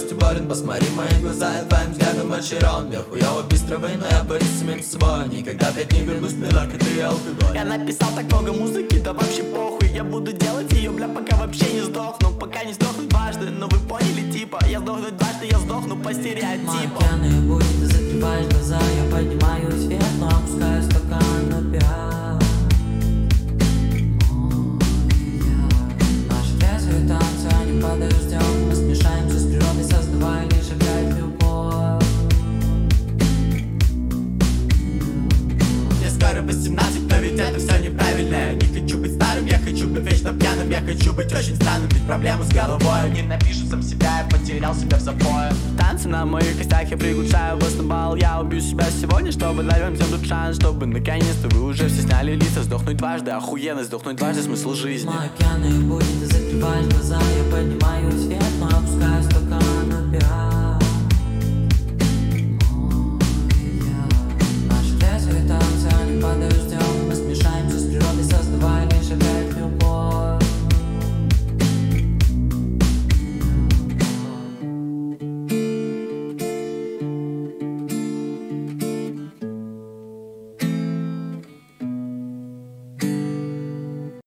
реальностью болен. Посмотри в мои глаза, я твоим взглядом очарован. Я хуёво без травы, но я борюсь с самим собой. Никогда опять не вернусь, мне наркоты и алкоголь. Я написал так много музыки, да вообще похуй. Я буду делать ее, бля, пока вообще не сдохну. Пока не сдохну дважды, но вы поняли, типа я сдохну дважды, я сдохну по стереотипам. Океаны будет, ты закрываешь глаза, я поднимаюсь вверх, но опускаю стакан на 5. Наши трезвые танцы, они под дождем. Мы смешаемся с природой, создавая лишь опять любовь. Мне скоро 18, но ведь это все неправильно. Я не хочу быть старым, я хочу быть вечно пьяным. Я хочу быть очень странным, ведь проблемы с головой. Ненавижу сам себя, я потерял себя в запое. Танцы на моих костях я приглушаю вас на бал. Я убью себя сегодня, чтобы дать вам всем тут шанс. Чтобы наконец-то вы уже все сняли лица. Сдохнуть дважды, охуенно, сдохнуть дважды, смысл жизни. Мой океаны будет, ты закрываешь глаза, я поднимаюсь вверх, но опускаю стакан на 5.